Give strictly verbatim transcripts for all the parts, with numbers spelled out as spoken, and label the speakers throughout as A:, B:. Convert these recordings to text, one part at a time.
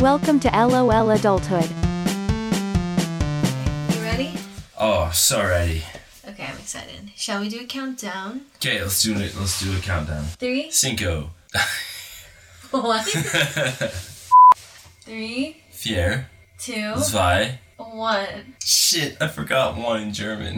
A: Welcome to LOL Adulthood.
B: You ready?
C: Oh, so ready.
B: Okay, I'm excited. Shall we do a countdown?
C: Okay, let's do it. Let's do a countdown.
B: Three.
C: Cinco.
B: What? Three.
C: Vier.
B: Two.
C: Zwei.
B: One.
C: Shit, I forgot one in German.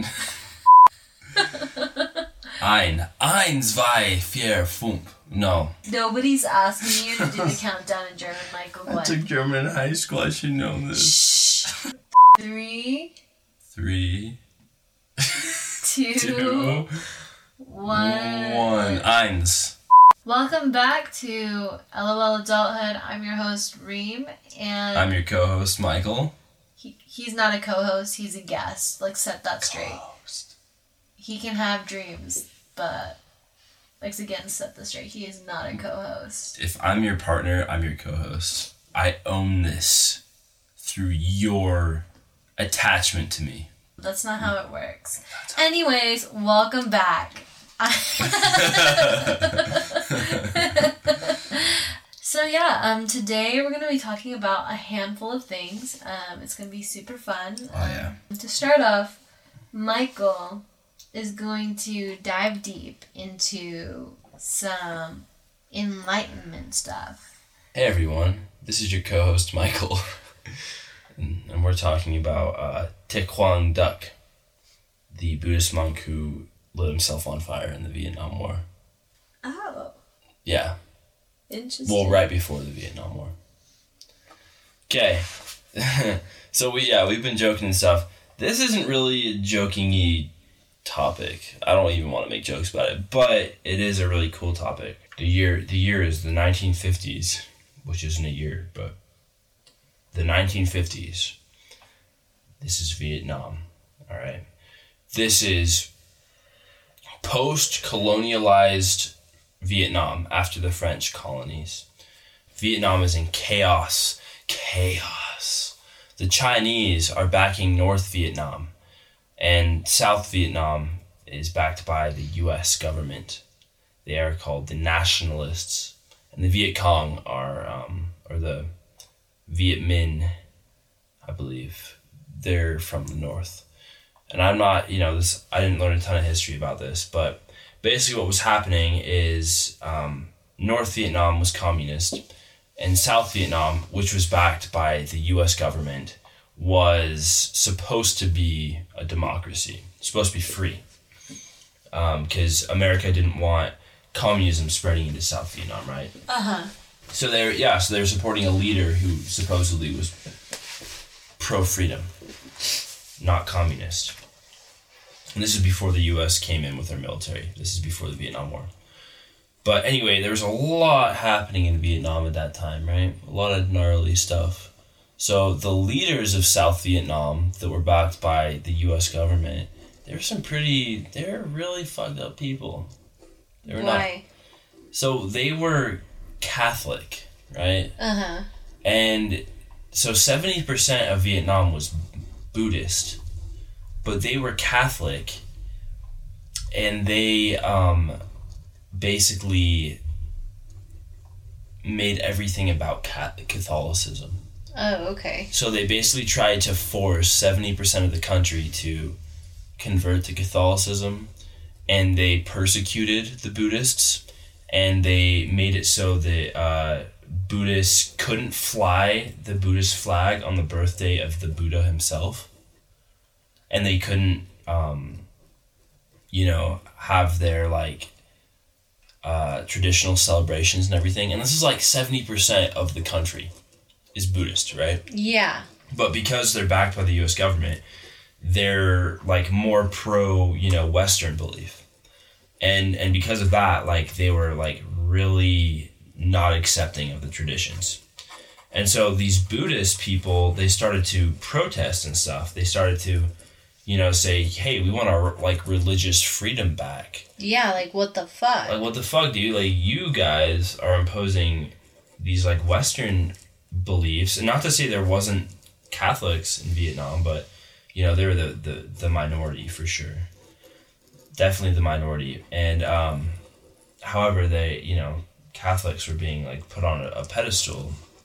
C: Ein. Ein, zwei, vier, fünf. No.
B: Nobody's asking you to do the countdown in German, Michael.
C: I
B: What?
C: took German in high school. I should know this.
B: Shh. Three.
C: Three.
B: Two.
C: Two.
B: One.
C: One. Eins.
B: Welcome back to LOL Adulthood. I'm your host, Reem, and
C: I'm your co-host, Michael.
B: he, he's not a co-host, he's a guest. Like, set that straight.
C: Co-host.
B: He can have dreams, but, like, again, set this straight. He is not a co-host.
C: If I'm your partner, I'm your co-host. I own this through your attachment to me.
B: That's not how it works. Anyways, welcome back. So yeah, um, today we're going to be talking about a handful of things. Um, it's going to be super fun.
C: Oh, yeah.
B: Um, to start off, Michael is going to dive deep into some enlightenment stuff.
C: Hey everyone, this is your co-host Michael, and, and we're talking about uh, Thich Quang Duc, the Buddhist monk who lit himself on fire in the Vietnam War.
B: Oh,
C: Yeah,
B: interesting.
C: well, right before the Vietnam War. Okay, so we yeah we've been joking and stuff. This isn't really a joking-y topic. I don't even want to make jokes about it, but it is a really cool topic. The year the year is the nineteen fifties, which isn't a year, but the nineteen fifties. This is Vietnam, all right? This is post-colonialized Vietnam after the French colonies. Vietnam is in chaos. Chaos. The Chinese are backing North Vietnam, and South Vietnam is backed by the U S government. They are called the Nationalists, and the Viet Cong are, um, or the Viet Minh, I believe. They're from the north. And I'm not, you know, this. I didn't learn a ton of history about this, but basically what was happening is um, North Vietnam was communist, and South Vietnam, which was backed by the U S government, was supposed to be a democracy, supposed to be free, because um, America didn't want communism spreading into South Vietnam, right?
B: Uh-huh.
C: So they're yeah, so they're supporting a leader who supposedly was pro-freedom, not communist. And this is before the U S came in with their military. This is before the Vietnam War. But anyway, there was a lot happening in Vietnam at that time, right? A lot of gnarly stuff. So the leaders of South Vietnam that were backed by the U S government, they were some pretty, they're really fucked up people. They were
B: Why?
C: Not, so they were Catholic, right?
B: Uh-huh.
C: And so seventy percent of Vietnam was Buddhist, but they were Catholic, and they um, basically made everything about Catholicism.
B: Oh, okay.
C: So they basically tried to force seventy percent of the country to convert to Catholicism, and they persecuted the Buddhists, and they made it so that uh, Buddhists couldn't fly the Buddhist flag on the birthday of the Buddha himself, and they couldn't, um, you know, have their, like, uh, traditional celebrations and everything, and this is like seventy percent of the country is Buddhist, right?
B: Yeah.
C: But because they're backed by the U S government, they're like more pro, you know, Western belief. And and because of that, like they were like really not accepting of the traditions. And so these Buddhist people, they started to protest and stuff. They started to, you know, say, hey, we want our like religious freedom back.
B: Yeah, like what the fuck?
C: Like what the fuck, dude? Like you guys are imposing these like Western beliefs, and not to say there wasn't Catholics in Vietnam, but you know they were the, the, the minority for sure, definitely the minority. And um, however, they you know Catholics were being like put on a, a pedestal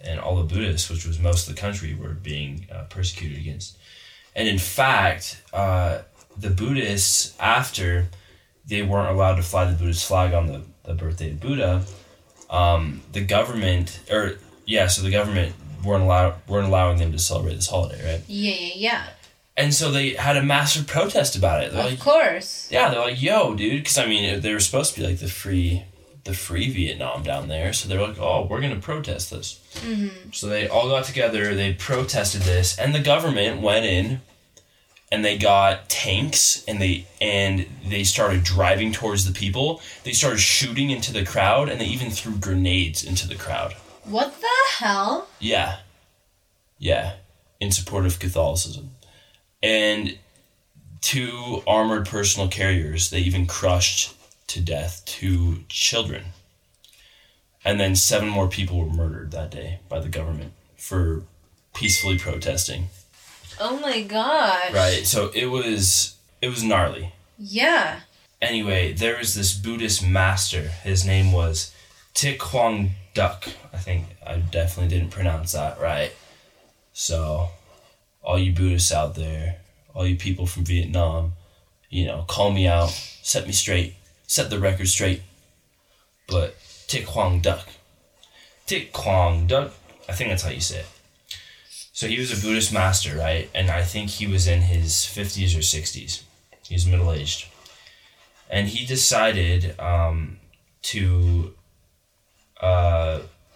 C: and all the Buddhists, which was most of the country, were being uh, persecuted against. And in fact, uh, the Buddhists, after they weren't allowed to fly the Buddhist flag on the, the birthday of Buddha, um, the government, or yeah, so the government weren't allow, weren't allowing them to celebrate this holiday, right?
B: Yeah, yeah, yeah.
C: And so they had a massive protest about it. They're
B: Of
C: like,
B: course.
C: yeah, they're like, yo, dude, because I mean, they were supposed to be like the free, the free Vietnam down there. So they're like, oh, we're gonna protest this.
B: Mm-hmm.
C: So they all got together, they protested this, and the government went in, and they got tanks, and they and they started driving towards the people. They started shooting into the crowd, and they even threw grenades into the crowd.
B: What the hell?
C: Yeah, yeah, in support of Catholicism. And two armored personal carriers, they even crushed to death two children. And then seven more people were murdered that day by the government for peacefully protesting.
B: Oh my gosh.
C: Right, so it was it was gnarly.
B: Yeah.
C: Anyway, there was this Buddhist master. His name was Thich Quang Duc. I think I definitely didn't pronounce that right. So, all you Buddhists out there, all you people from Vietnam, you know, call me out, set me straight, set the record straight. But Thich Quang Duc. Thich Quang Duc, I think that's how you say it. So he was a Buddhist master, right? And I think he was in his fifties or sixties. He was middle-aged. And he decided um, to, uh,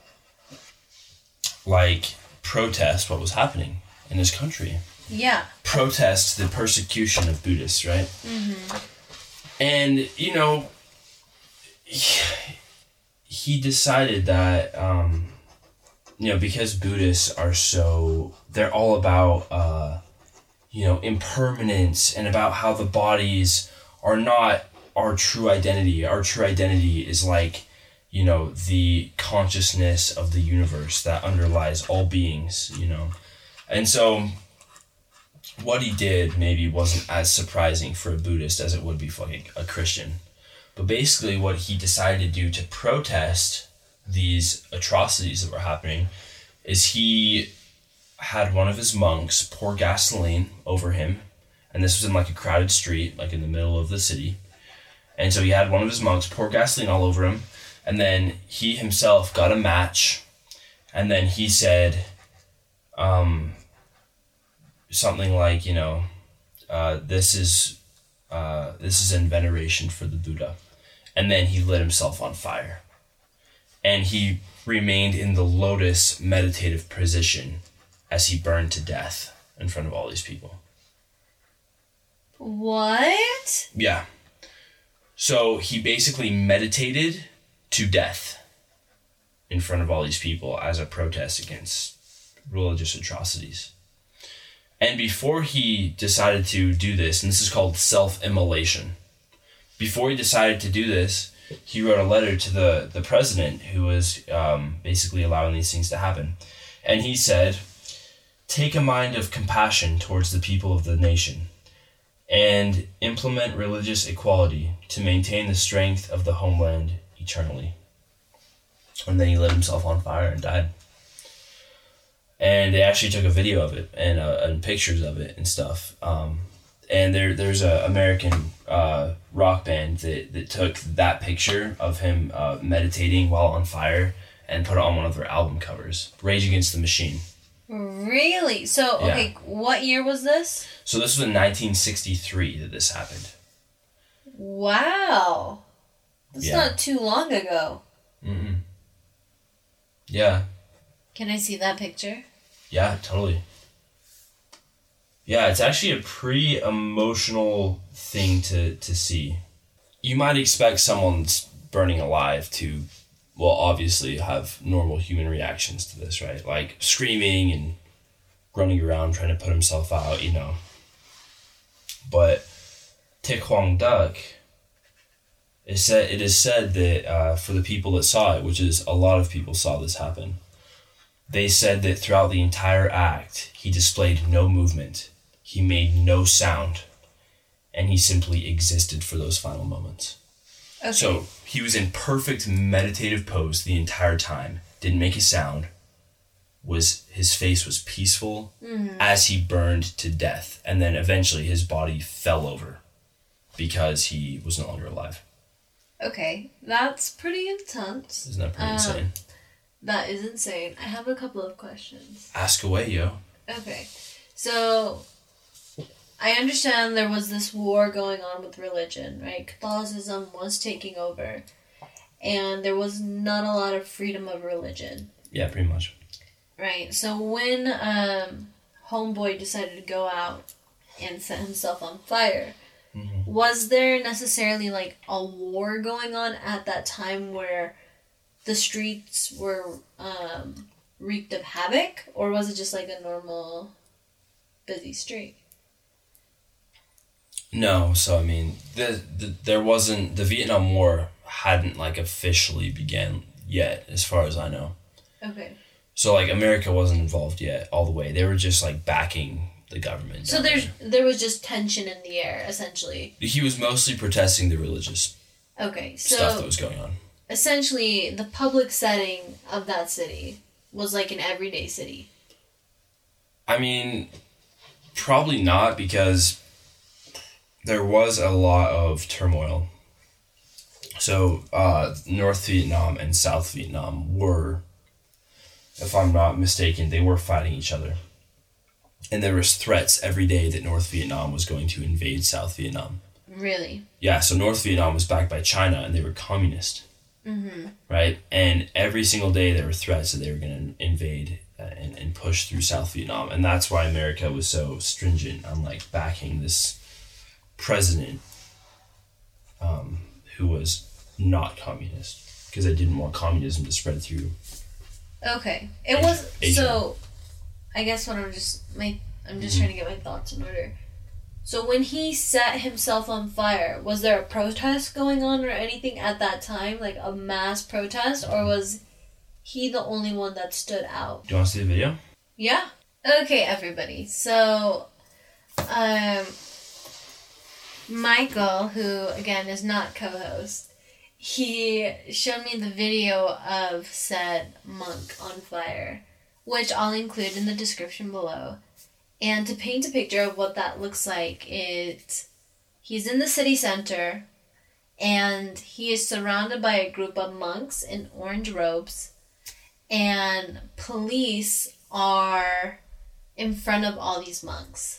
C: like, protest what was happening in his country.
B: Yeah.
C: Protest the persecution of Buddhists, right?
B: Mm-hmm.
C: And, you know, he, he decided that, um, you know, because Buddhists are so, they're all about, uh, you know, impermanence and about how the bodies are not our true identity. Our true identity is like, you know, the consciousness of the universe that underlies all beings, you know. And so what he did maybe wasn't as surprising for a Buddhist as it would be for like a Christian. But basically what he decided to do to protest these atrocities that were happening is he had one of his monks pour gasoline over him. And this was in like a crowded street, like in the middle of the city. And so he had one of his monks pour gasoline all over him. And then he himself got a match. And then he said um, something like, you know, uh, this is uh, this is in veneration for the Buddha. And then he lit himself on fire. And he remained in the lotus meditative position as he burned to death in front of all these people.
B: What?
C: Yeah. So he basically meditated to death in front of all these people as a protest against religious atrocities. And before he decided to do this, and this is called self-immolation, before he decided to do this, he wrote a letter to the, the president who was um, basically allowing these things to happen. And he said, "Take a mind of compassion towards the people of the nation and implement religious equality to maintain the strength of the homeland eternally." And then he lit himself on fire and died. And they actually took a video of it and, uh, and pictures of it and stuff. Um, and there there's a American uh, rock band that, that took that picture of him uh, meditating while on fire and put it on one of their album covers, Rage Against the Machine.
B: Really? So,
C: Yeah.
B: okay, what year was this?
C: So this was in nineteen sixty-three that this happened.
B: Wow. That's
C: Yeah.
B: not too long ago.
C: Mm-mm. Yeah.
B: Can I see that picture?
C: Yeah, totally. Yeah, it's actually a pretty emotional thing to, to see. You might expect someone's burning alive to, well, obviously have normal human reactions to this, right? Like screaming and running around trying to put himself out, you know. But Thich Quang Duc, it, said, it is said that uh, for the people that saw it, which is a lot of people saw this happen, they said that throughout the entire act, he displayed no movement, he made no sound, and he simply existed for those final moments.
B: Okay.
C: So he was in perfect meditative pose the entire time, didn't make a sound, was his face was peaceful mm-hmm. as he burned to death. And then eventually his body fell over because he was no longer alive.
B: Okay, that's pretty intense.
C: Isn't that pretty um, insane?
B: That is insane. I have a couple of questions.
C: Ask away, yo.
B: Okay, so I understand there was this war going on with religion, right? Catholicism was taking over, and there was not a lot of freedom of religion.
C: Yeah, pretty much.
B: Right, so when um, Homeboy decided to go out and set himself on fire, mm-hmm. was there necessarily like a war going on at that time where the streets were um, wreaked of havoc, or was it just like a normal busy street?
C: No, so I mean, the, the there wasn't, the Vietnam War hadn't like officially began yet, as far as I know.
B: Okay.
C: So like America wasn't involved yet all the way. They were just like backing the government.
B: So there's there. there was just tension in the air, essentially.
C: He was mostly protesting the religious
B: okay, so
C: stuff that was going on.
B: Essentially, the public setting of that city was like an everyday city.
C: I mean, probably not, because there was a lot of turmoil. So uh, North Vietnam and South Vietnam were, if I'm not mistaken, they were fighting each other. And there was threats every day that North Vietnam was going to invade South Vietnam.
B: Really?
C: Yeah, so North Vietnam was backed by China, and they were communist. Mm-hmm. Right? And every single day there were threats that they were going to invade uh, and, and push through South Vietnam. And that's why America was so stringent on, like, backing this president um, who was not communist, because they didn't want communism to spread through.
B: Okay. It
C: Asia.
B: was...
C: Asia.
B: So, I guess what I'm just... my I'm just mm-hmm. trying to get my thoughts in order. So when he set himself on fire, was there a protest going on or anything at that time? Like a mass protest? Or was he the only one that stood out?
C: Do you want to see the video?
B: Yeah. Okay, everybody. So, um... Michael, who, again, is not co-host, he showed me the video of said monk on fire, which I'll include in the description below. And to paint a picture of what that looks like, it he's in the city center, and he is surrounded by a group of monks in orange robes, and police are in front of all these monks.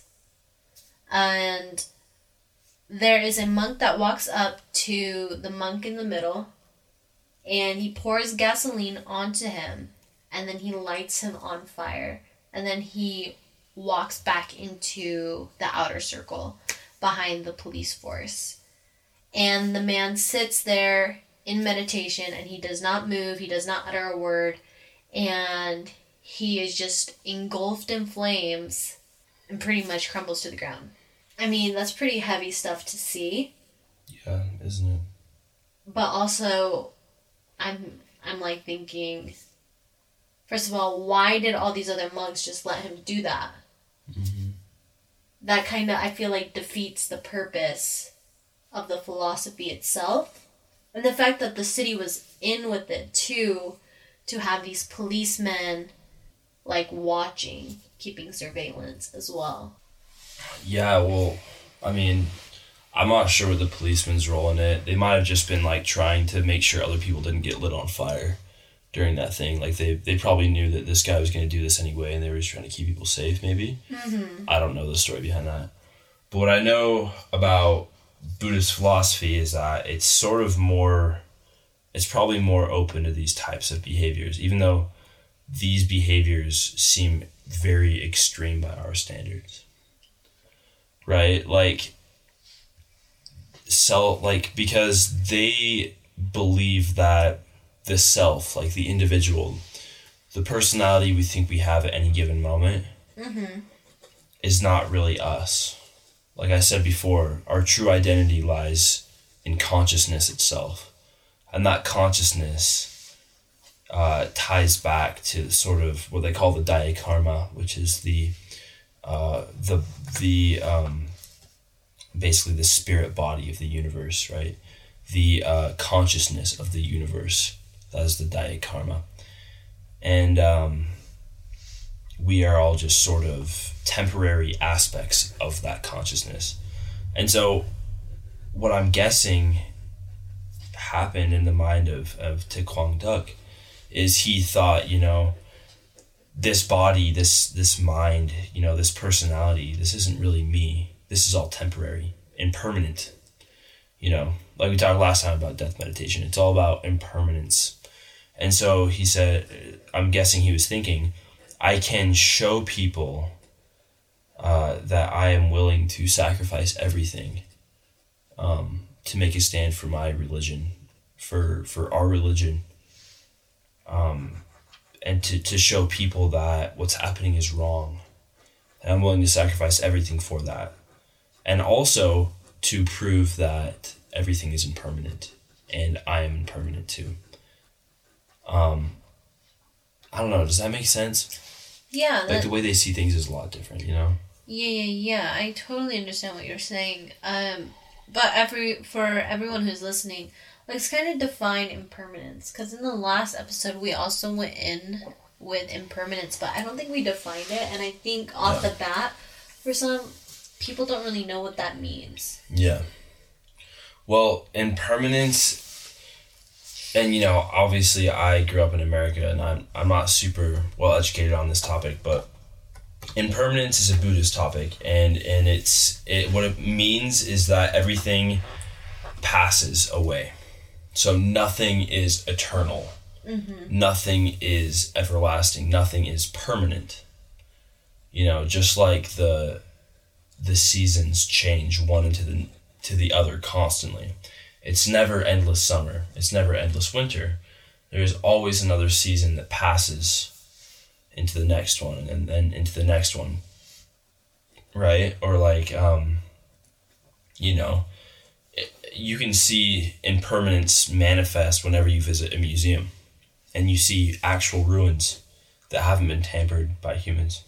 B: And there is a monk that walks up to the monk in the middle, and he pours gasoline onto him, and then he lights him on fire, and then he walks back into the outer circle behind the police force. And the man sits there in meditation, and he does not move, he does not utter a word, and he is just engulfed in flames and pretty much crumbles to the ground. I mean, that's pretty heavy stuff to see.
C: Yeah, isn't it?
B: But also, I'm I'm like thinking, first of all, why did all these other monks just let him do that? Mm-hmm. That kind of, I feel like, defeats the purpose of the philosophy itself. And the fact that the city was in with it, too, to have these policemen, like, watching, keeping surveillance as well.
C: Yeah, well, I mean, I'm not sure what the policeman's role in it. They might have just been, like, trying to make sure other people didn't get lit on fire during that thing. Like, they, they probably knew that this guy was going to do this anyway, and they were just trying to keep people safe, maybe. Mm-hmm. I don't know the story behind that. But what I know about Buddhist philosophy is that it's sort of more, it's probably more open to these types of behaviors, even though these behaviors seem very extreme by our standards. Right? Like, so, like, because they believe that the self, like the individual, the personality we think we have at any given moment, mm-hmm. is not really us. Like I said before, our true identity lies in consciousness itself. And that consciousness uh, ties back to sort of what they call the Daya-karma, which is the uh, the the um, basically the spirit body of the universe, right? The uh, consciousness of the universe. That is the Daya-karma. And um, we are all just sort of temporary aspects of that consciousness. And so what I'm guessing happened in the mind of, of Thich Quang Duc is he thought, you know, this body, this this mind, you know, this personality, this isn't really me. This is all temporary, impermanent. You know, like we talked last time about death meditation, it's all about impermanence. And so he said, I'm guessing he was thinking, I can show people uh, that I am willing to sacrifice everything um, to make a stand for my religion, for for our religion, um, and to, to show people that what's happening is wrong. And I'm willing to sacrifice everything for that. And also to prove that everything is impermanent and I am impermanent too. Um, I don't know, does that make sense?
B: Yeah.
C: Like
B: that,
C: the way they see things is a lot different, you know?
B: Yeah, yeah, yeah. I totally understand what you're saying. Um, but every for everyone who's listening, let's kind of define impermanence. Because in the last episode, we also went in with impermanence, but I don't think we defined it. And I think off
C: Yeah.
B: the bat, for some people don't really know what that means.
C: Yeah. Well, impermanence, and you know, obviously I grew up in America and I'm, I'm not super well educated on this topic, but impermanence is a Buddhist topic, and, and it's it what it means is that everything passes away. So nothing is eternal. Mm-hmm. Nothing is everlasting. Nothing is permanent. You know, just like the the seasons change one into the to the other constantly. It's never endless summer. It's never endless winter. There's always another season that passes into the next one and then into the next one. Right? Or like, um, you know, it, you can see impermanence manifest whenever you visit a museum and you see actual ruins that haven't been tampered by humans.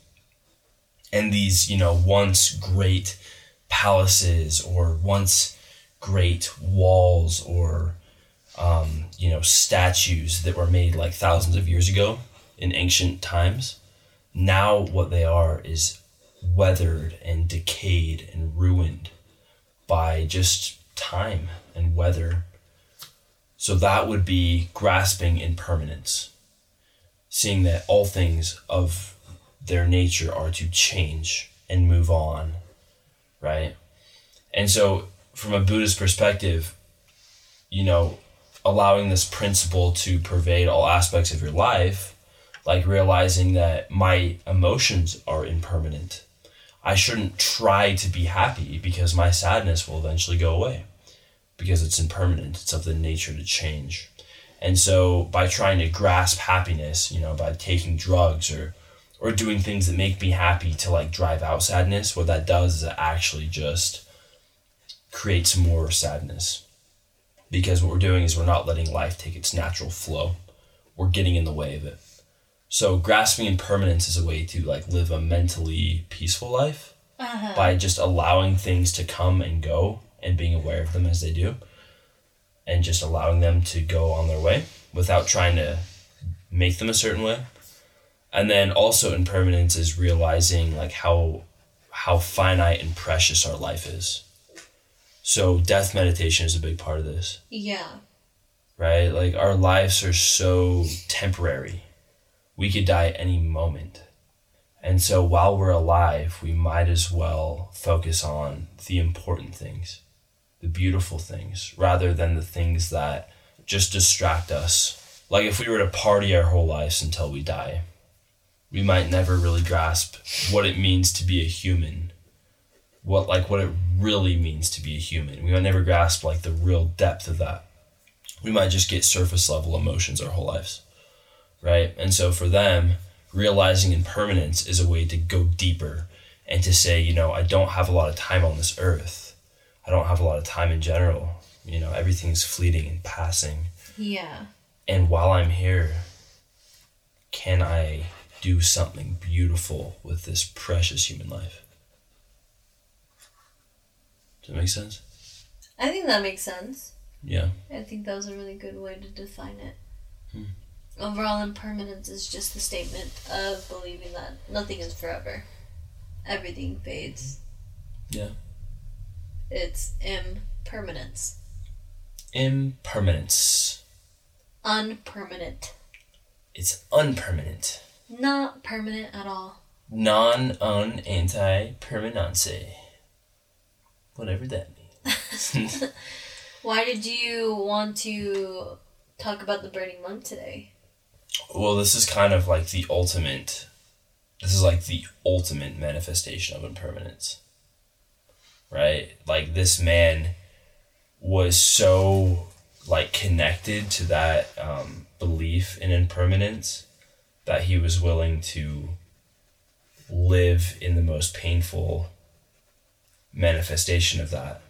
C: And these, you know, once great palaces or once great walls or, um, you know, statues that were made like thousands of years ago in ancient times, now what they are is weathered and decayed and ruined by just time and weather. So that would be grasping impermanence, seeing that all things of their nature are to change and move on, right? And so from a Buddhist perspective, you know, allowing this principle to pervade all aspects of your life, like realizing that my emotions are impermanent. I shouldn't try to be happy because my sadness will eventually go away because it's impermanent. It's of the nature to change. And so by trying to grasp happiness, you know, by taking drugs or or doing things that make me happy to like drive out sadness, what that does is it actually just creates more sadness. Because what we're doing is we're not letting life take its natural flow. We're getting in the way of it. So grasping impermanence is a way to like live a mentally peaceful life uh-huh. by just allowing things to come and go and being aware of them as they do and just allowing them to go on their way without trying to make them a certain way. And then also impermanence is realizing like how how finite and precious our life is. So death meditation is a big part of this.
B: Yeah.
C: Right? Like our lives are so temporary. We could die at any moment. And so while we're alive, we might as well focus on the important things, the beautiful things, rather than the things that just distract us. Like if we were to party our whole lives until we die, we might never really grasp what it means to be a human. What like what it really means to be a human. We might never grasp like the real depth of that. We might just get surface level emotions our whole lives. Right? And so for them, realizing impermanence is a way to go deeper and to say, you know, I don't have a lot of time on this earth. I don't have a lot of time in general. You know, everything's fleeting and passing.
B: Yeah. And
C: while I'm here, can I do something beautiful with this precious human life? Does that make sense?
B: I think that makes sense.
C: Yeah.
B: I think that was a really good way to define it.
C: Hmm.
B: Overall impermanence is just the statement of believing that nothing is forever. Everything fades.
C: Yeah.
B: It's impermanence.
C: Impermanence.
B: Unpermanent.
C: It's unpermanent.
B: Not permanent at all.
C: Non un anti permanence. Whatever that means.
B: Why did you want to talk about the burning monk today?
C: Well, this is kind of like the ultimate. This is like the ultimate manifestation of impermanence. Right? Like, this man was so, like, connected to that um, belief in impermanence that he was willing to live in the most painful manifestation of that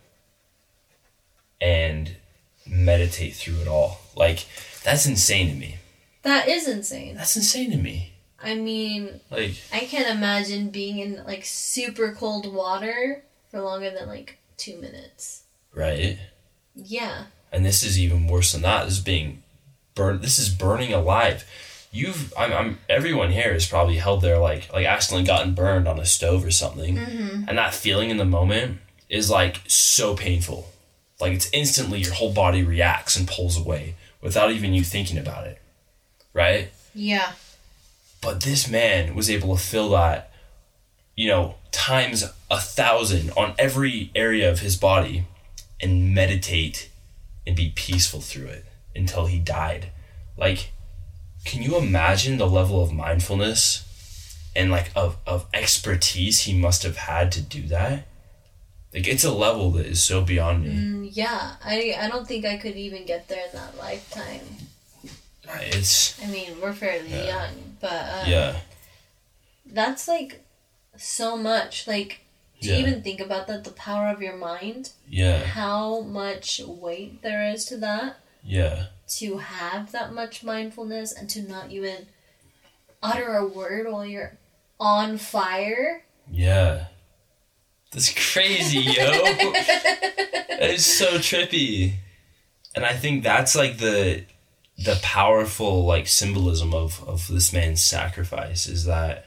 C: and meditate through it all. Like, that's insane to me.
B: That is insane.
C: That's insane to me.
B: I mean,
C: like,
B: I can't imagine being in, like, super cold water for longer than, like, two minutes.
C: Right?
B: Yeah.
C: And this is even worse than that. This is being burned. This is burning alive. You've, I'm, I'm, everyone here has probably held their, like, like accidentally gotten burned on a stove or something.
B: Mm-hmm.
C: And that feeling in the moment is, like, so painful. Like, it's instantly your whole body reacts and pulls away without even you thinking about it. Right?
B: Yeah.
C: But this man was able to feel that, you know, times a thousand on every area of his body and meditate and be peaceful through it until he died. Like, can you imagine the level of mindfulness and, like, of, of expertise he must have had to do that? Like, it's a level that is so beyond me.
B: Mm, yeah. I, I don't think I could even get there in that lifetime.
C: It's...
B: I mean, we're fairly
C: yeah.
B: young, but... Um,
C: yeah.
B: That's, like, so much. Like, to
C: Yeah.
B: even think about that, the power of your mind,
C: Yeah.
B: how much weight there is to that,
C: Yeah.
B: to have that much mindfulness and to not even utter a word while you're on fire.
C: Yeah. That's crazy, yo. That is so trippy. And I think that's, like, the the powerful, like, symbolism of, of this man's sacrifice is that,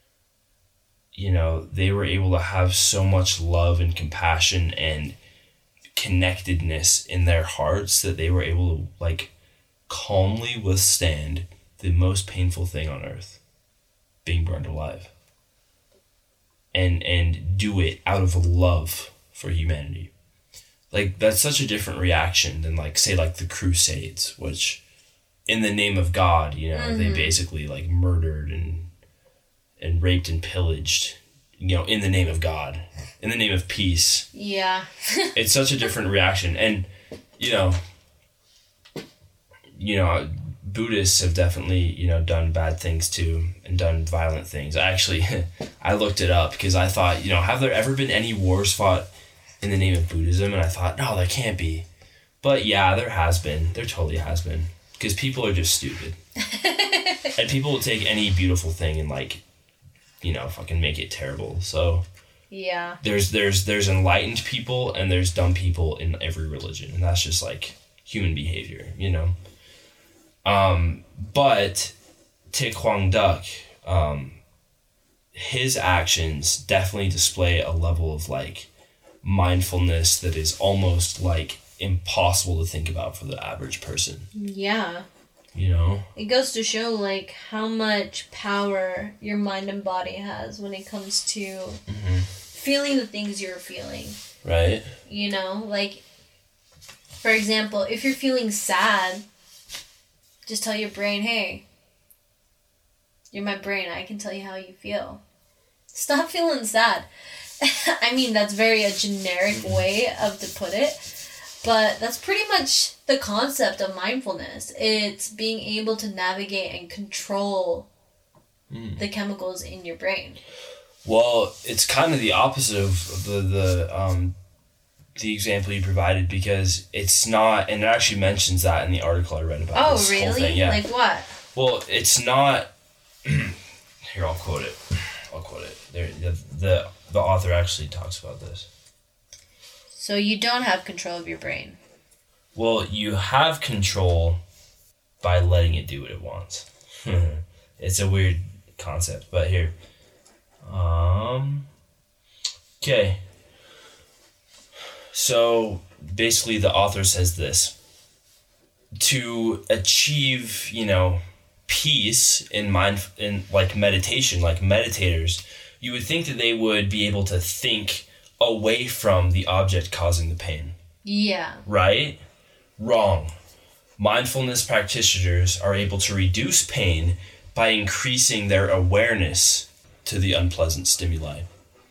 C: you know, they were able to have so much love and compassion and connectedness in their hearts that they were able to, like, calmly withstand the most painful thing on earth, being burned alive. And and do it out of love for humanity. Like, that's such a different reaction than, like, say, like, the Crusades, which, in the name of God, you know, mm-hmm. they basically, like, murdered and and raped and pillaged, you know, in the name of God, in the name of peace.
B: Yeah.
C: It's such a different reaction. And, you know, you know, Buddhists have definitely, you know, done bad things too and done violent things. I actually, I looked it up because I thought, you know, have there ever been any wars fought in the name of Buddhism? And I thought, no, there can't be. But yeah, there has been. There totally has been. Because people are just stupid. And people will take any beautiful thing and, like, you know, fucking make it terrible. So
B: yeah,
C: there's there's there's enlightened people and there's dumb people in every religion, and that's just, like, human behavior, you know. Um, but Thich Quang Duc, um, his actions definitely display a level of, like, mindfulness that is almost, like, impossible to think about for the average person.
B: Yeah.
C: You know?
B: It goes to show, like, how much power your mind and body has when it comes to mm-hmm. feeling the things you're feeling.
C: Right.
B: You know? Like, for example, if you're feeling sad, just tell your brain, hey, you're my brain, I can tell you how you feel. Stop feeling sad. I mean, that's very a generic way of to put it, but that's pretty much the concept of mindfulness. It's being able to navigate and control mm. the chemicals in your brain.
C: Well, it's kind of the opposite of the the um the example you provided, because it's not, and it actually mentions that in the article I read about.
B: Oh,
C: this
B: really?
C: Whole thing. Yeah.
B: Like what?
C: Well, it's not. Here, I'll quote it. I'll quote it. There, the, the the author actually talks about this.
B: So you don't have control of your brain.
C: Well, you have control by letting it do what it wants. It's a weird concept, but here. Um, okay. So basically the author says this. To achieve, you know, peace in mind, in like meditation, like meditators, you would think that they would be able to think away from the object causing the pain.
B: Yeah.
C: Right? Wrong. Mindfulness practitioners are able to reduce pain by increasing their awareness to the unpleasant stimuli.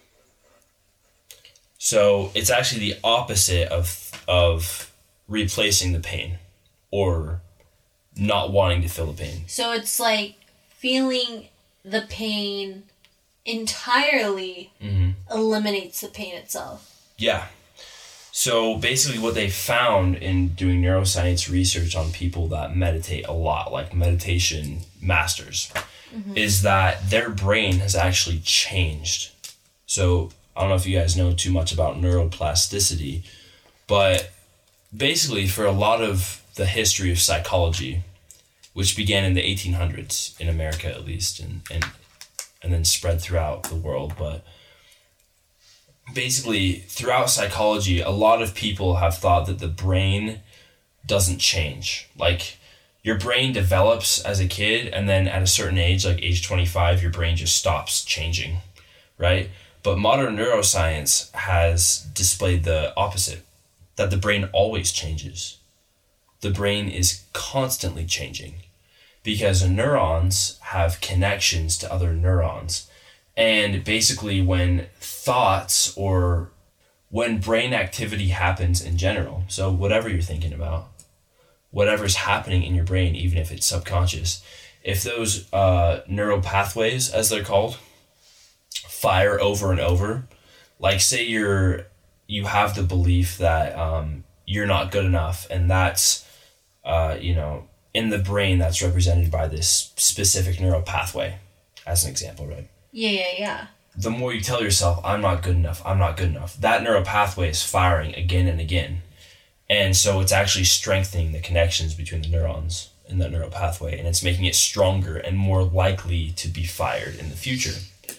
C: So it's actually the opposite of of replacing the pain or not wanting to feel the pain.
B: So it's like feeling the pain entirely
C: Mm-hmm.
B: eliminates the pain itself.
C: Yeah. So basically what they found in doing neuroscience research on people that meditate a lot, like meditation masters, mm-hmm. is that their brain has actually changed. So I don't know if you guys know too much about neuroplasticity, but basically for a lot of the history of psychology, which began in the eighteen hundreds in America at least, and, and, and then spread throughout the world, but basically, throughout psychology, a lot of people have thought that the brain doesn't change. Like, your brain develops as a kid, and then at a certain age, like age twenty-five, your brain just stops changing, right? But modern neuroscience has displayed the opposite, that the brain always changes. The brain is constantly changing because neurons have connections to other neurons. And basically when thoughts or when brain activity happens in general, so whatever you're thinking about, whatever's happening in your brain, even if it's subconscious, if those uh, neural pathways, as they're called, fire over and over, like say you're, you have the belief that um, you're not good enough, and that's, uh, you know, in the brain that's represented by this specific neural pathway, as an example, right?
B: Yeah, yeah, yeah.
C: The more you tell yourself, I'm not good enough, I'm not good enough, that neural pathway is firing again and again. And so it's actually strengthening the connections between the neurons in that neural pathway, and it's making it stronger and more likely to be fired in the future.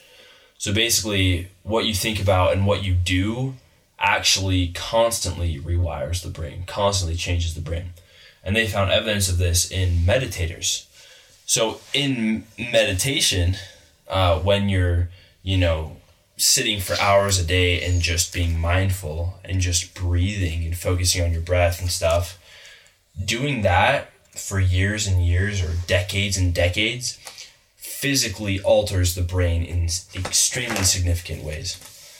C: So basically, what you think about and what you do actually constantly rewires the brain, constantly changes the brain. And they found evidence of this in meditators. So in meditation, uh, when you're, you know, sitting for hours a day and just being mindful and just breathing and focusing on your breath and stuff, doing that for years and years or decades and decades physically alters the brain in extremely significant ways.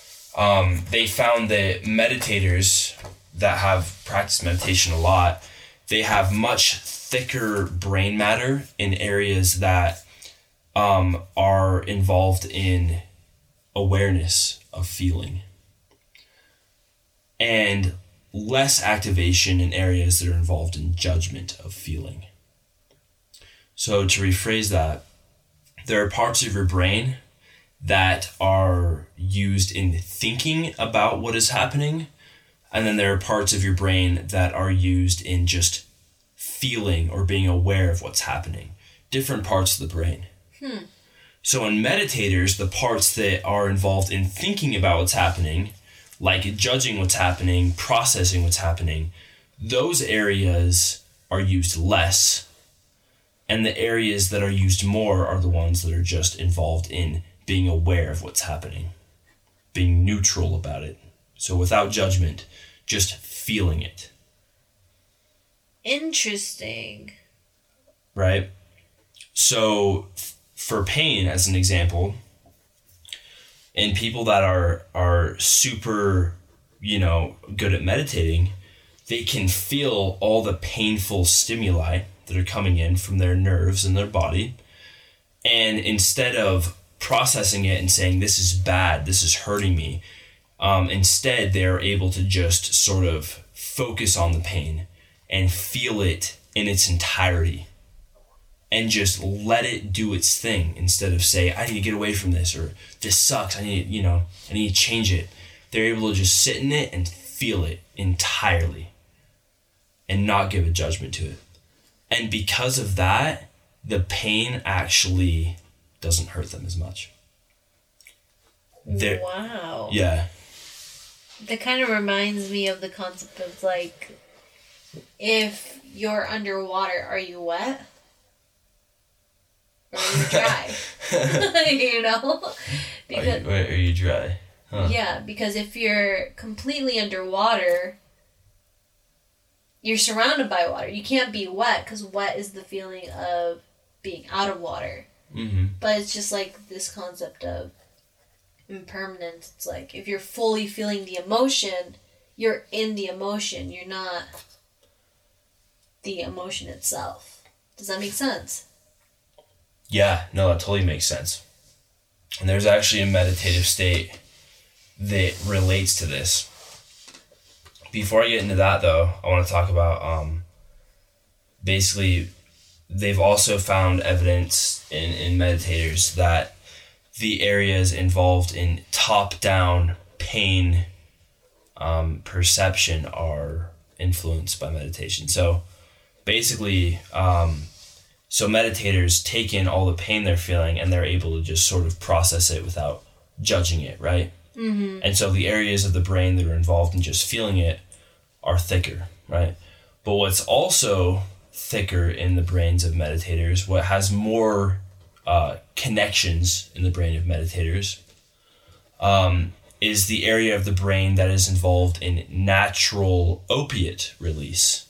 C: Um, they found that meditators that have practiced meditation a lot, they have much thicker brain matter in areas that um, are involved in awareness of feeling, and less activation in areas that are involved in judgment of feeling. So to rephrase that, there are parts of your brain that are used in thinking about what is happening, and then there are parts of your brain that are used in just feeling or being aware of what's happening. Different parts of the brain.
B: Hmm.
C: So in meditators, the parts that are involved in thinking about what's happening, like judging what's happening, processing what's happening, those areas are used less. And the areas that are used more are the ones that are just involved in being aware of what's happening, being neutral about it. So without judgment, just feeling it.
B: Interesting.
C: Right? So for pain, as an example, in people that are are super, you know, good at meditating, they can feel all the painful stimuli that are coming in from their nerves in their body. And instead of processing it and saying, this is bad, this is hurting me, um, instead they're able to just sort of focus on the pain and feel it in its entirety and just let it do its thing, instead of say, I need to get away from this, or this sucks, I need, you know, I need to change it. They're able to just sit in it and feel it entirely and not give a judgment to it. And because of that, the pain actually doesn't hurt them as much. They're,
B: wow.
C: Yeah.
B: That kind of reminds me of the concept of, like, if you're underwater, are you wet? Or are you dry? You know? Because,
C: are, you, wait, are you dry? Huh.
B: Yeah, because if you're completely underwater, you're surrounded by water. You can't be wet, because wet is the feeling of being out of water.
C: Mm-hmm.
B: But it's just like this concept of impermanence. It's like if you're fully feeling the emotion, you're in the emotion. You're not the emotion itself. Does that make sense?
C: Yeah, no, that totally makes sense. And there's actually a meditative state that relates to this. Before I get into that, though, I want to talk about um, basically, they've also found evidence in, in meditators that the areas involved in top-down pain um, perception are influenced by meditation. So basically, um, so meditators take in all the pain they're feeling and they're able to just sort of process it without judging it, right?
B: Mm-hmm.
C: And so the areas of the brain that are involved in just feeling it are thicker, right? But what's also thicker in the brains of meditators, what has more uh, connections in the brain of meditators, um, is the area of the brain that is involved in natural opiate release.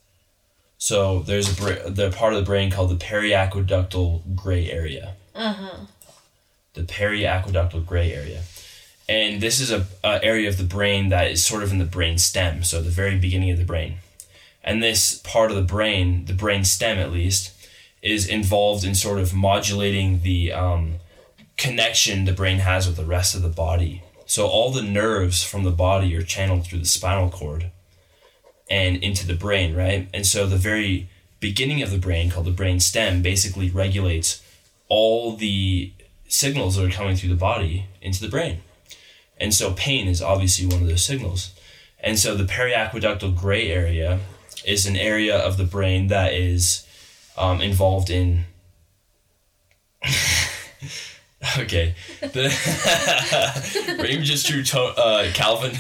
C: So there's a bra- the part of the brain called the periaqueductal gray area.
B: Uh-huh.
C: The periaqueductal gray area. And this is a, a area of the brain that is sort of in the brain stem, so the very beginning of the brain. And this part of the brain, the brain stem at least, is involved in sort of modulating the um, connection the brain has with the rest of the body. So all the nerves from the body are channeled through the spinal cord and into the brain, right? And so the very beginning of the brain, called the brain stem, basically regulates all the signals that are coming through the body into the brain. And so pain is obviously one of those signals. And so the periaqueductal gray area is an area of the brain that is um, involved in... okay. The Reem just drew to- uh, Calvin...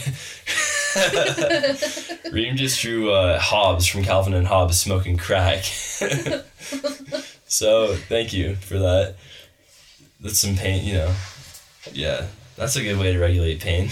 C: Reem just drew uh, Hobbes from Calvin and Hobbes smoking crack. So, thank you for that. That's some pain, you know. Yeah. That's a good way to regulate pain.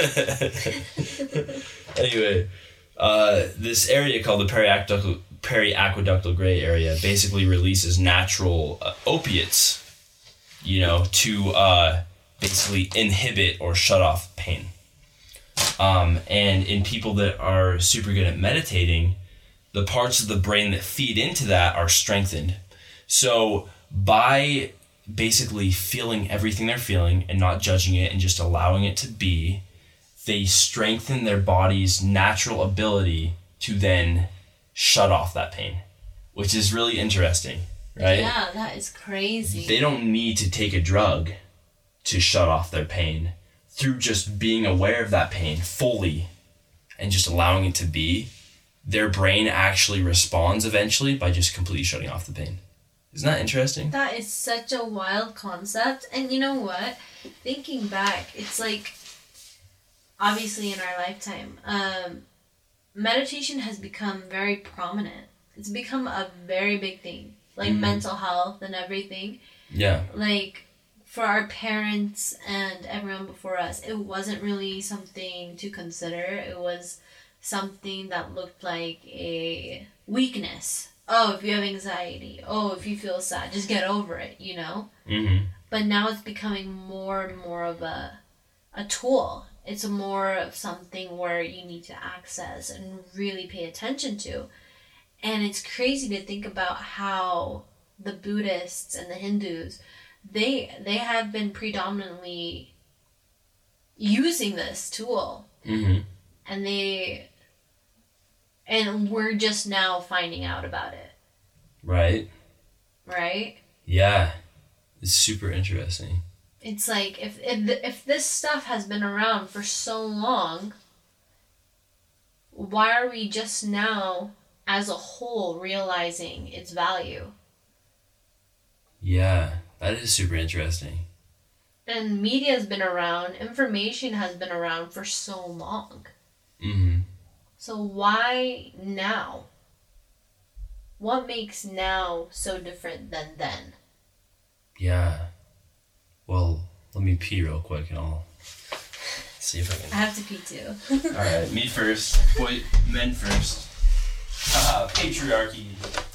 C: Anyway, uh, this area called the periaqueductal, periaqueductal gray area basically releases natural uh, opiates, you know, to uh, basically inhibit or shut off pain. Um, and in people that are super good at meditating, the parts of the brain that feed into that are strengthened. So by basically feeling everything they're feeling and not judging it and just allowing it to be, they strengthen their body's natural ability to then shut off that pain, which is really interesting, right?
B: Yeah, that is crazy.
C: They don't need to take a drug to shut off their pain. Through just being aware of that pain fully and just allowing it to be, their brain actually responds eventually by just completely shutting off the pain. Isn't that interesting?
B: That is such a wild concept. And you know what? Thinking back, it's like, obviously in our lifetime, um, meditation has become very prominent. It's become a very big thing. Like mm. mental health and everything.
C: Yeah.
B: Like, for our parents and everyone before us, it wasn't really something to consider. It was something that looked like a weakness. Oh, if you have anxiety. Oh, if you feel sad, just get over it, you know?
C: Mm-hmm.
B: But now it's becoming more and more of a a tool. It's more of something where you need to access and really pay attention to. And it's crazy to think about how the Buddhists and the Hindus, they they have been predominantly using this tool.
C: Mm-hmm.
B: And they... And we're just now finding out about it.
C: Right.
B: Right?
C: Yeah. It's super interesting.
B: It's like, if, if if this stuff has been around for so long, why are we just now as a whole realizing its value.
C: Yeah, that is super interesting.
B: And media has been around, information has been around for so long.
C: Mm-hmm.
B: So why now? What makes now so different than then?
C: Yeah. Well, let me pee real quick and I'll see if I can.
B: I have to pee too.
C: Alright, me first. Boy, men first. Uh, patriarchy.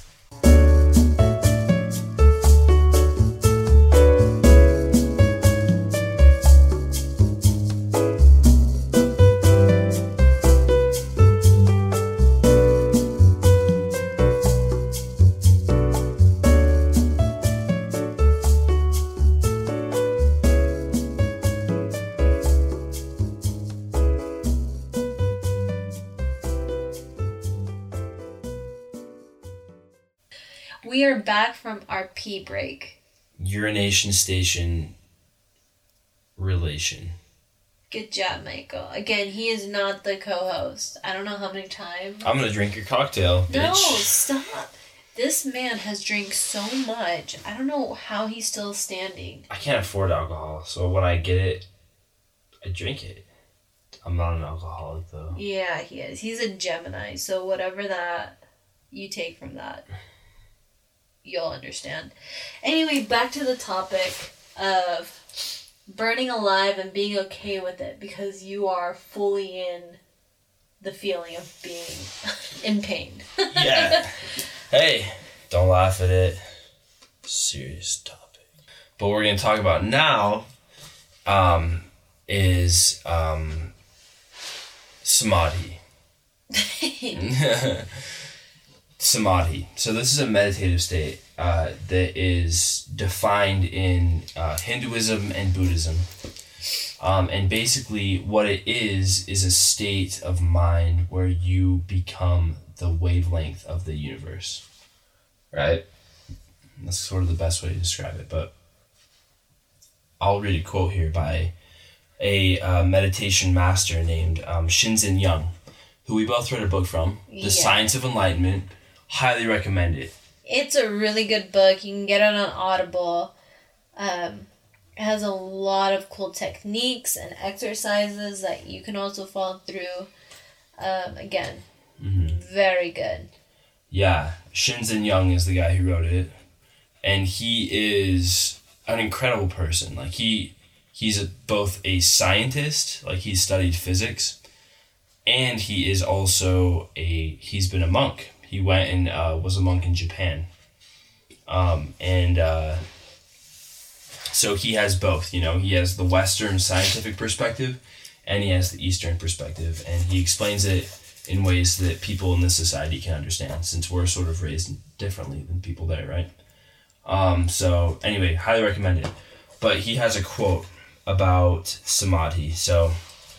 B: We are back from our pee break.
C: Urination station relation.
B: Good job, Michael. Again, he is not the co-host. I don't know how many times.
C: I'm gonna drink your cocktail, bitch.
B: No, stop. This man has drank so much. I don't know how he's still standing.
C: I can't afford alcohol, so when I get it, I drink it. I'm not an alcoholic, though.
B: Yeah, he is. He's a Gemini, so whatever that you take from that, you'll understand. Anyway, back to the topic of burning alive and being okay with it because you are fully in the feeling of being in pain.
C: Yeah. Hey, don't laugh at it. Serious topic. But what we're going to talk about now um, is um, samadhi. Samadhi. So this is a meditative state uh, that is defined in uh, Hinduism and Buddhism. Um, and basically what it is is a state of mind where you become the wavelength of the universe. Right? That's sort of the best way to describe it. But I'll read a quote here by a uh, meditation master named um, Shinzen Young, who we both read a book from, The
B: Yeah.
C: Science of Enlightenment. Highly recommend it.
B: It's a really good book. You can get it on Audible. Um, it has a lot of cool techniques and exercises that you can also follow through. Um, again,
C: Mm-hmm.
B: very good.
C: Yeah, Shinzen Young is the guy who wrote it, and he is an incredible person. Like he, he's a, both a scientist, like he studied physics, and he is also a he's been a monk. He went and uh, was a monk in Japan, um, and uh, so he has both. You know, he has the Western scientific perspective, and he has the Eastern perspective, and he explains it in ways that people in this society can understand, since we're sort of raised differently than people there, right? Um, so anyway, highly recommend it. But he has a quote about samadhi. So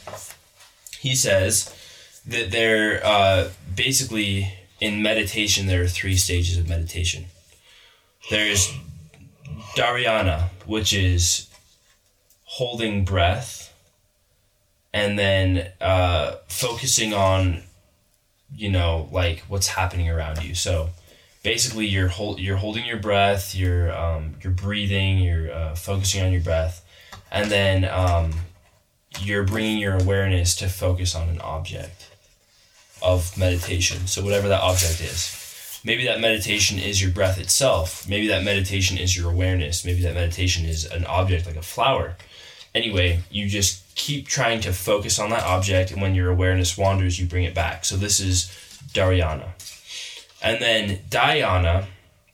C: he says that there, uh, basically in meditation, there are three stages of meditation. There's dharana, which is holding breath, and then uh, focusing on, you know, like what's happening around you. So basically you're hold, you're holding your breath, you're um, you're breathing, you're uh, focusing on your breath, and then um, you're bringing your awareness to focus on an object of meditation. So whatever that object is. Maybe that meditation is your breath itself. Maybe that meditation is your awareness. Maybe that meditation is an object like a flower. Anyway, you just keep trying to focus on that object, and when your awareness wanders, you bring it back. So this is dharana. And then dhyana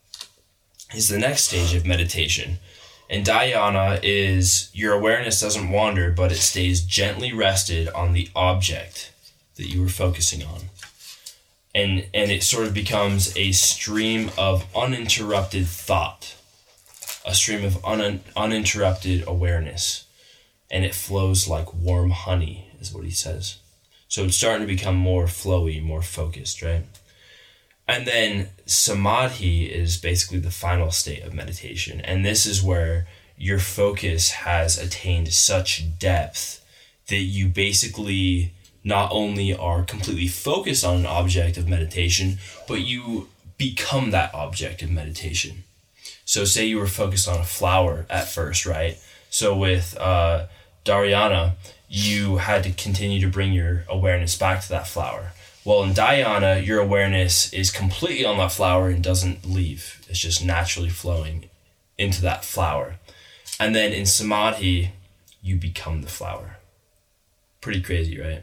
C: is the next stage of meditation. And dhyana is your awareness doesn't wander, but it stays gently rested on the object that you were focusing on. And and it sort of becomes a stream of uninterrupted thought, a stream of un, uninterrupted awareness. And it flows like warm honey, is what he says. So it's starting to become more flowy, more focused, right? And then samadhi is basically the final state of meditation. And this is where your focus has attained such depth that you basically not only are completely focused on an object of meditation, but you become that object of meditation. So say you were focused on a flower at first, right? So with uh, Dharana, you had to continue to bring your awareness back to that flower. Well, in Dhyana, your awareness is completely on that flower and doesn't leave. It's just naturally flowing into that flower. And then in Samadhi, you become the flower. Pretty crazy, right?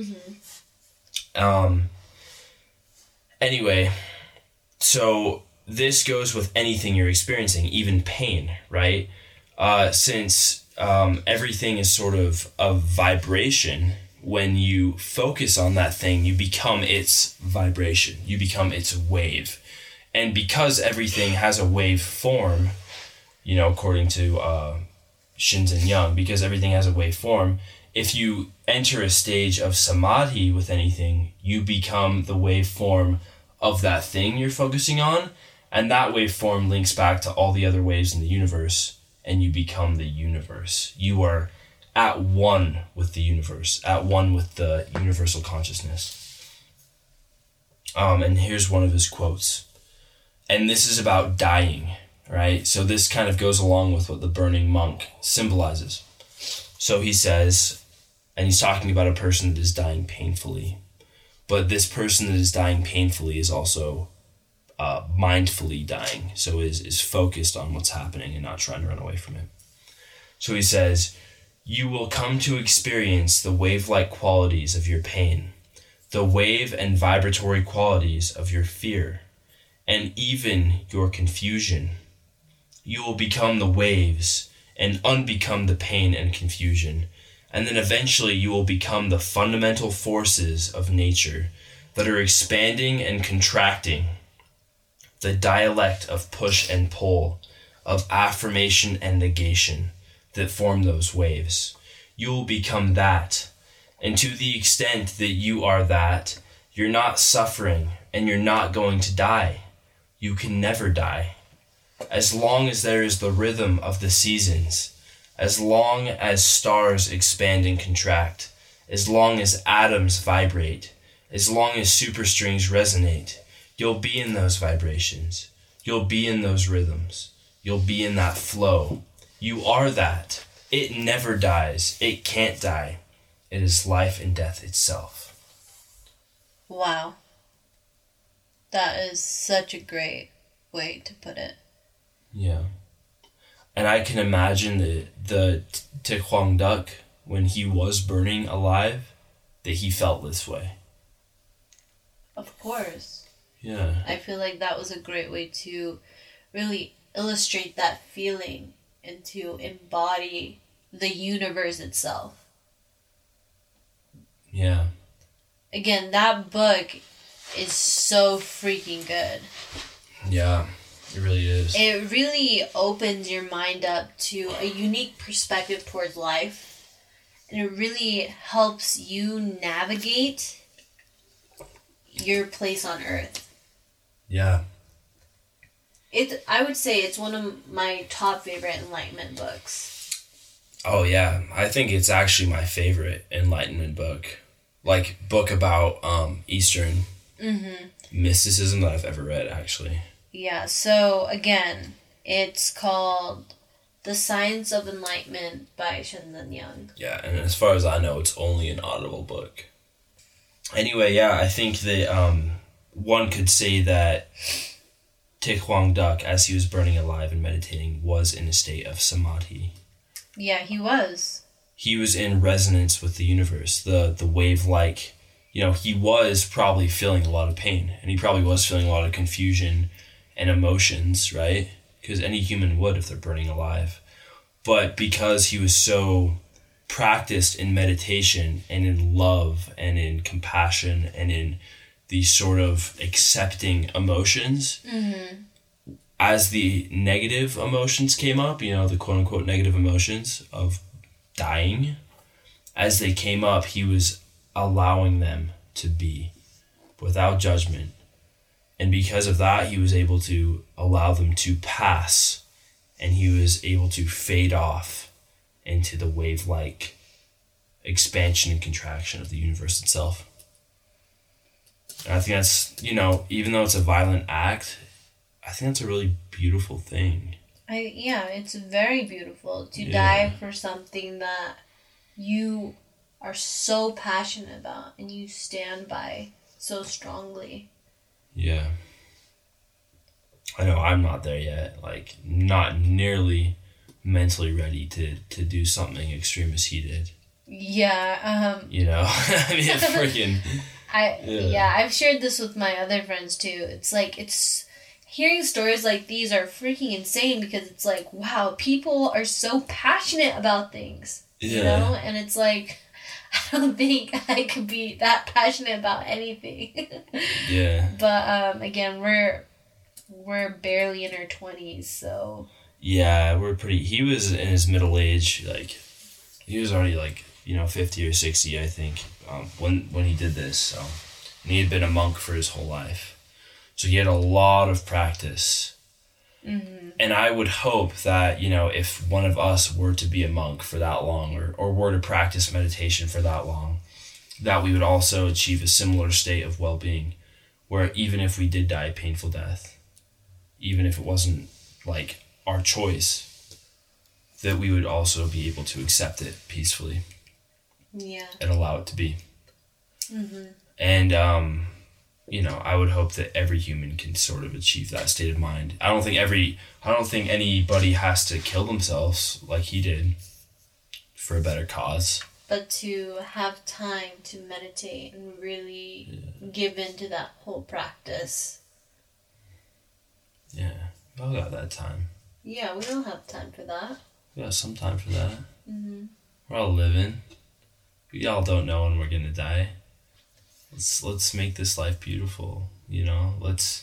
C: Mm-hmm. Um. Anyway, so this goes with anything you're experiencing, even pain, right? Uh, since um, everything is sort of a vibration, when you focus on that thing, you become its vibration. You become its wave. And because everything has a wave form, you know, according to uh, Shinzen Young, because everything has a wave form, if you enter a stage of samadhi with anything, you become the wave form of that thing you're focusing on, and that waveform links back to all the other waves in the universe, and you become the universe. You are at one with the universe, at one with the universal consciousness. Um, and here's one of his quotes. And this is about dying, right? So this kind of goes along with what the burning monk symbolizes. So he says, and he's talking about a person that is dying painfully. But this person that is dying painfully is also uh, mindfully dying. So is, is focused on what's happening and not trying to run away from it. So he says, you will come to experience the wave-like qualities of your pain, the wave and vibratory qualities of your fear, and even your confusion. You will become the waves and unbecome the pain and confusion. And then eventually you will become the fundamental forces of nature that are expanding and contracting, the dialect of push and pull, of affirmation and negation that form those waves. You will become that. And to the extent that you are that, you're not suffering and you're not going to die. You can never die. As long as there is the rhythm of the seasons, as long as stars expand and contract, as long as atoms vibrate, as long as superstrings resonate, you'll be in those vibrations. You'll be in those rhythms. You'll be in that flow. You are that. It never dies. It can't die. It is life and death itself.
B: Wow. That is such a great way to put it.
C: Yeah. And I can imagine the, the Te Huang Duc, when he was burning alive, that he felt this way.
B: Of course.
C: Yeah.
B: I feel like that was a great way to really illustrate that feeling and to embody the universe itself.
C: Yeah.
B: Again, that book is so freaking good.
C: Yeah. It really is.
B: It really opens your mind up to a unique perspective towards life. And it really helps you navigate your place on Earth.
C: Yeah.
B: It, I would say it's one of my top favorite enlightenment books.
C: Oh, yeah. I think it's actually my favorite enlightenment book. Like, book about um, Eastern mm-hmm. mysticism that I've ever read, actually.
B: Yeah, so again, it's called The Science of Enlightenment by Shinzen Young.
C: Yeah, and as far as I know, it's only an audible book. Anyway, yeah, I think that um, one could say that Te Huang Duc, as he was burning alive and meditating, was in a state of samadhi.
B: Yeah, he was.
C: He was in resonance with the universe, the, the wave-like. You know, he was probably feeling a lot of pain, and he probably was feeling a lot of confusion and emotions, right? Because any human would if they're burning alive. But because he was so practiced in meditation and in love and in compassion and in these sort of accepting emotions, mm-hmm. as the negative emotions came up, you know, the quote-unquote negative emotions of dying, as they came up, he was allowing them to be without judgment. And because of that, he was able to allow them to pass, and he was able to fade off into the wave-like expansion and contraction of the universe itself. And I think that's, you know, even though it's a violent act, I think that's a really beautiful thing.
B: I yeah, it's very beautiful to
C: Yeah.
B: die for something that you are so passionate about and you stand by so strongly.
C: Yeah. I know I'm not there yet. Like, not nearly mentally ready to, to do something extreme as he did.
B: Yeah, um...
C: You know? I mean, freaking...
B: I
C: Yeah.
B: yeah, I've shared this with my other friends too. It's like, it's... Hearing stories like these are freaking insane because it's like, wow, people are so passionate about things. You
C: Yeah.
B: know? And it's like, I don't think I could be that passionate about anything.
C: Yeah.
B: But, um, again, we're... We're barely in our twenties, so...
C: Yeah, we're pretty... He was in his middle age, like... He was already, like, you know, fifty or sixty, I think, um, when, when he did this, so... And he had been a monk for his whole life. So he had a lot of practice.
B: Mm-hmm.
C: And I would hope that, you know, if one of us were to be a monk for that long, or, or were to practice meditation for that long, that we would also achieve a similar state of well-being, where even if we did die a painful death, even if it wasn't, like, our choice, that we would also be able to accept it peacefully.
B: Yeah.
C: And allow it to be.
B: Mm-hmm.
C: And, um, you know, I would hope that every human can sort of achieve that state of mind. I don't think every, I don't think anybody has to kill themselves like he did for a better cause.
B: But to have time to meditate and really
C: Yeah.
B: give into that whole practice.
C: Yeah, we all got that time.
B: Yeah, we don't have time for that.
C: We got some time for that.
B: Mm-hmm.
C: We're all living. We all don't know when we're gonna die. Let's let's make this life beautiful. You know, let's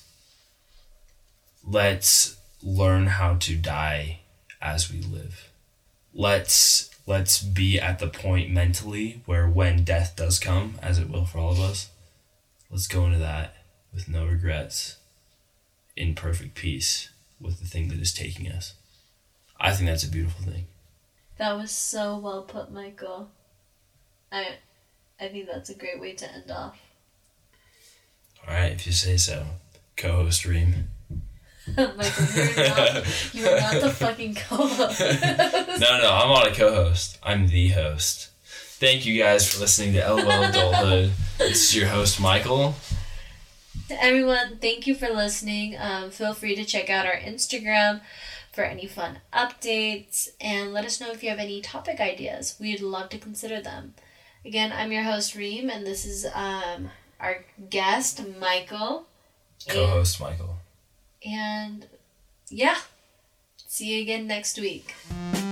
C: let's learn how to die as we live. Let's let's be at the point mentally where when death does come, as it will for all of us, let's go into that with no regrets, in perfect peace with the thing that is taking us. I think that's a beautiful thing.
B: That was so well put, Michael. I I think that's a great way to end off.
C: Alright, if you say so. Co-host Reem.
B: Michael, you're not, you're not the fucking co-host.
C: No, no, I'm not a co-host. I'm the host. Thank you guys for listening to LOL Adulthood. This is your host, Michael.
B: Everyone, thank you for listening. Um, feel free to check out our Instagram for any fun updates, and let us know if you have any topic ideas. We'd love to consider them. Again, I'm your host, Reem, and this is um, our guest, Michael.
C: Co-host, Michael.
B: And, yeah, see you again next week.